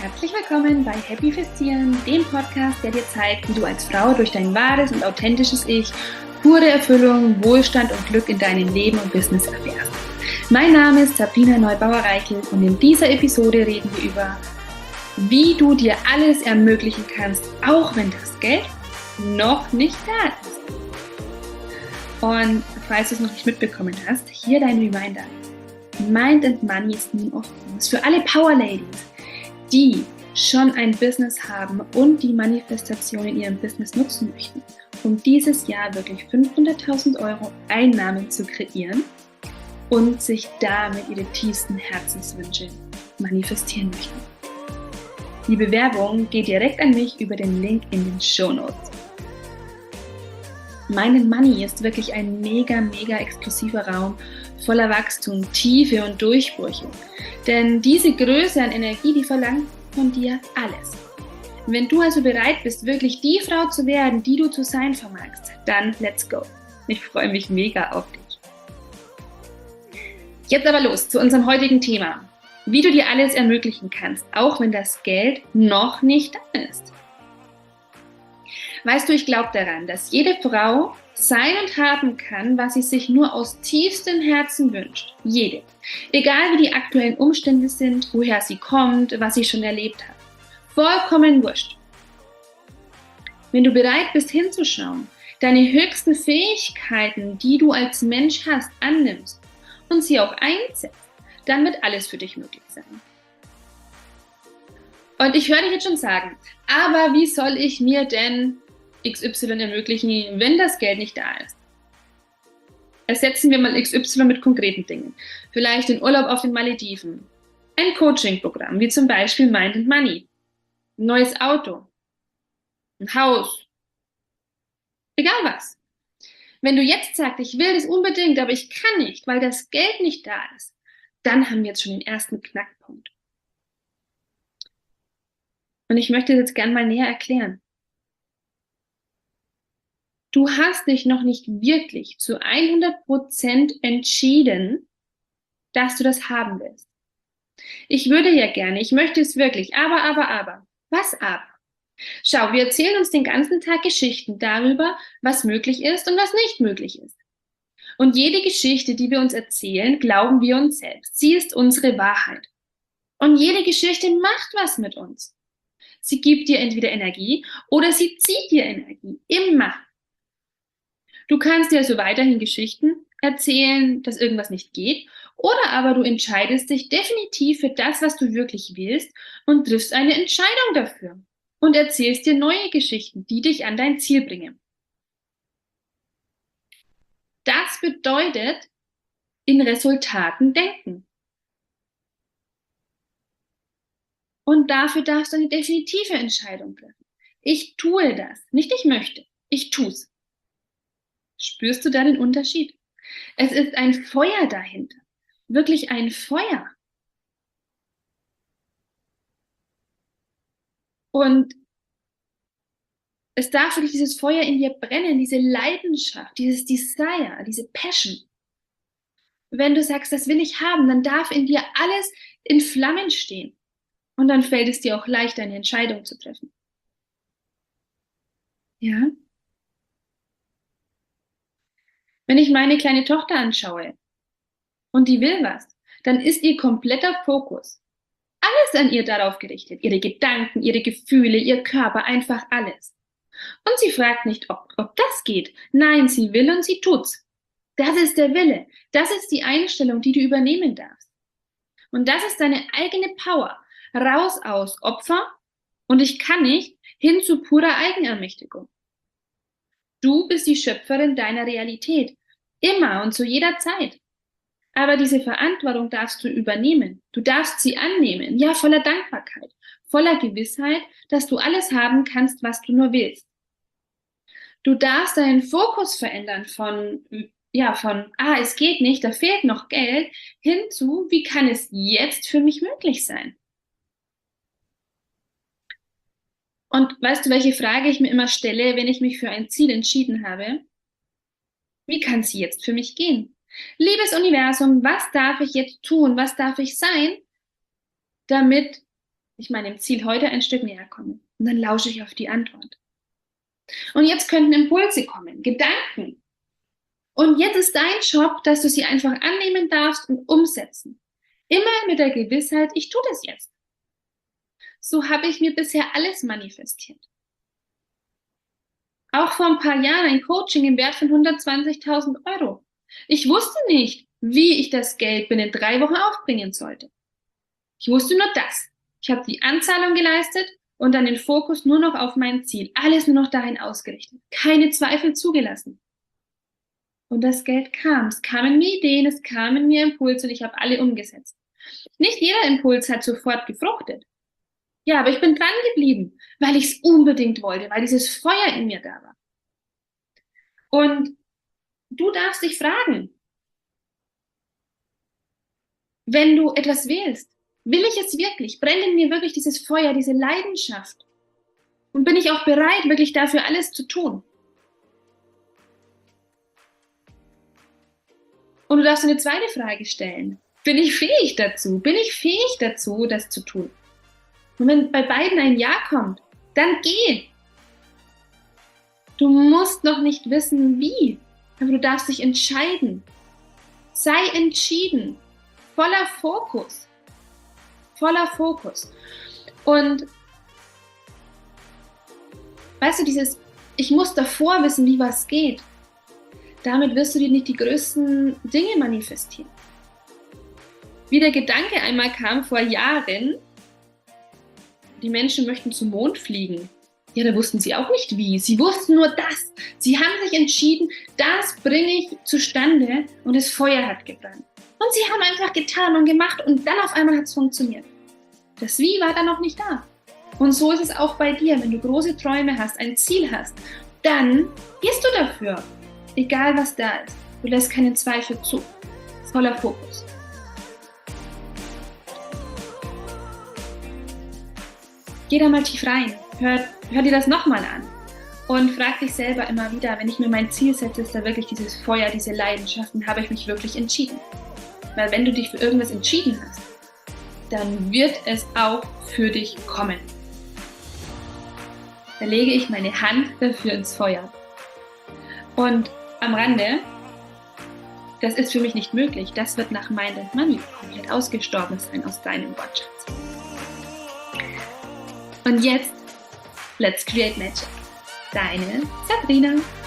Herzlich willkommen bei Happy Festieren, dem Podcast, der dir zeigt, wie du als Frau durch dein wahres und authentisches Ich pure Erfüllung, Wohlstand und Glück in deinem Leben und Business erfährst. Mein Name ist Sabrina Neubauer-Reichel und in dieser Episode reden wir über, wie du dir alles ermöglichen kannst, auch wenn das Geld noch nicht da ist. Und falls du es noch nicht mitbekommen hast, hier dein Reminder. Mind and Money ist nie offen. Das ist für alle Power Ladies, die schon ein Business haben und die Manifestation in ihrem Business nutzen möchten, um dieses Jahr wirklich 500.000 Euro Einnahmen zu kreieren und sich damit ihre tiefsten Herzenswünsche manifestieren möchten. Die Bewerbung geht direkt an mich über den Link in den Shownotes. Mind and Money ist wirklich ein mega exklusiver Raum voller Wachstum, Tiefe und Durchbrüche. Denn diese Größe an Energie, die verlangt von dir alles. Wenn du also bereit bist, wirklich die Frau zu werden, die du zu sein vermagst, dann let's go. Ich freue mich mega auf dich. Jetzt aber los zu unserem heutigen Thema. Wie du dir alles ermöglichen kannst, auch wenn das Geld noch nicht da ist. Weißt du, ich glaube daran, dass jede Frau sein und haben kann, was sie sich nur aus tiefstem Herzen wünscht. Jede. Egal wie die aktuellen Umstände sind, woher sie kommt, was sie schon erlebt hat. Vollkommen wurscht. Wenn du bereit bist hinzuschauen, deine höchsten Fähigkeiten, die du als Mensch hast, annimmst und sie auch einsetzt, dann wird alles für dich möglich sein. Und ich höre dich jetzt schon sagen, aber wie soll ich mir denn XY ermöglichen, wenn das Geld nicht da ist? Ersetzen wir mal XY mit konkreten Dingen. Vielleicht den Urlaub auf den Malediven, ein Coaching-Programm, wie zum Beispiel Mind and Money, ein neues Auto, ein Haus, egal was. Wenn du jetzt sagst, ich will das unbedingt, aber ich kann nicht, weil das Geld nicht da ist, dann haben wir jetzt schon den ersten Knackpunkt. Und ich möchte das jetzt gerne mal näher erklären. Du hast dich noch nicht wirklich zu 100% entschieden, dass du das haben willst. Ich würde ja gerne, ich möchte es wirklich, aber. Was aber? Schau, wir erzählen uns den ganzen Tag Geschichten darüber, was möglich ist und was nicht möglich ist. Und jede Geschichte, die wir uns erzählen, glauben wir uns selbst. Sie ist unsere Wahrheit. Und jede Geschichte macht was mit uns. Sie gibt dir entweder Energie oder sie zieht dir Energie. Immer. Du kannst dir also weiterhin Geschichten erzählen, dass irgendwas nicht geht, oder aber du entscheidest dich definitiv für das, was du wirklich willst und triffst eine Entscheidung dafür und erzählst dir neue Geschichten, die dich an dein Ziel bringen. Das bedeutet, in Resultaten denken. Und dafür darfst du eine definitive Entscheidung treffen. Ich tue das, nicht ich möchte, ich tue es. Spürst du da den Unterschied? Es ist ein Feuer dahinter. Wirklich ein Feuer. Und es darf wirklich dieses Feuer in dir brennen, diese Leidenschaft, dieses Desire, diese Passion. Wenn du sagst, das will ich haben, dann darf in dir alles in Flammen stehen. Und dann fällt es dir auch leicht, eine Entscheidung zu treffen. Ja? Wenn ich meine kleine Tochter anschaue und die will was, dann ist ihr kompletter Fokus, alles an ihr darauf gerichtet. Ihre Gedanken, ihre Gefühle, ihr Körper, einfach alles. Und sie fragt nicht, ob das geht. Nein, sie will und sie tut's. Das ist der Wille. Das ist die Einstellung, die du übernehmen darfst. Und das ist deine eigene Power. Raus aus Opfer und ich kann nicht hin zu purer Eigenermächtigung. Du bist die Schöpferin deiner Realität. Immer und zu jeder Zeit. Aber diese Verantwortung darfst du übernehmen. Du darfst sie annehmen. Ja, voller Dankbarkeit. Voller Gewissheit, dass du alles haben kannst, was du nur willst. Du darfst deinen Fokus verändern von, es geht nicht, da fehlt noch Geld, hin zu, wie kann es jetzt für mich möglich sein? Und weißt du, welche Frage ich mir immer stelle, wenn ich mich für ein Ziel entschieden habe? Wie kann es jetzt für mich gehen? Liebes Universum, was darf ich jetzt tun? Was darf ich sein, damit ich meinem Ziel heute ein Stück näher komme. Und dann lausche ich auf die Antwort. Und jetzt könnten Impulse kommen, Gedanken. Und jetzt ist dein Job, dass du sie einfach annehmen darfst und umsetzen. Immer mit der Gewissheit, ich tue das jetzt. So habe ich mir bisher alles manifestiert. Auch vor ein paar Jahren ein Coaching im Wert von 120.000 Euro. Ich wusste nicht, wie ich das Geld binnen 3 Wochen aufbringen sollte. Ich wusste nur das. Ich habe die Anzahlung geleistet und dann den Fokus nur noch auf mein Ziel. Alles nur noch dahin ausgerichtet. Keine Zweifel zugelassen. Und das Geld kam. Es kamen mir Ideen, es kamen mir Impulse und ich habe alle umgesetzt. Nicht jeder Impuls hat sofort gefruchtet. Ja, aber ich bin dran geblieben, weil ich es unbedingt wollte, weil dieses Feuer in mir da war. Und du darfst dich fragen, wenn du etwas wählst, will ich es wirklich? Brennt in mir wirklich dieses Feuer, diese Leidenschaft? Und bin ich auch bereit, wirklich dafür alles zu tun? Und du darfst eine zweite Frage stellen. Bin ich fähig dazu? Bin ich fähig dazu, das zu tun? Und wenn bei beiden ein Ja kommt, dann geh. Du musst noch nicht wissen, wie, aber du darfst dich entscheiden. Sei entschieden. Voller Fokus. Voller Fokus. Und weißt du, dieses, ich muss davor wissen, wie was geht. Damit wirst du dir nicht die größten Dinge manifestieren. Wie der Gedanke einmal kam vor Jahren, die Menschen möchten zum Mond fliegen. Ja, da wussten sie auch nicht wie. Sie wussten nur das. Sie haben sich entschieden, das bringe ich zustande und das Feuer hat gebrannt. Und sie haben einfach getan und gemacht und dann auf einmal hat es funktioniert. Das Wie war dann noch nicht da. Und so ist es auch bei dir. Wenn du große Träume hast, ein Ziel hast, dann gehst du dafür. Egal was da ist. Du lässt keinen Zweifel zu. Voller Fokus. Geh da mal tief rein. Hör dir das nochmal an. Und frag dich selber immer wieder, wenn ich mir mein Ziel setze, ist da wirklich dieses Feuer, diese Leidenschaften, habe ich mich wirklich entschieden. Weil wenn du dich für irgendwas entschieden hast, dann wird es auch für dich kommen. Da lege ich meine Hand dafür ins Feuer. Und am Rande, das ist für mich nicht möglich. Das wird nach Mind and Money komplett ausgestorben sein aus deinem Wortschatz. Und jetzt, let's create magic. Deine Sabrina.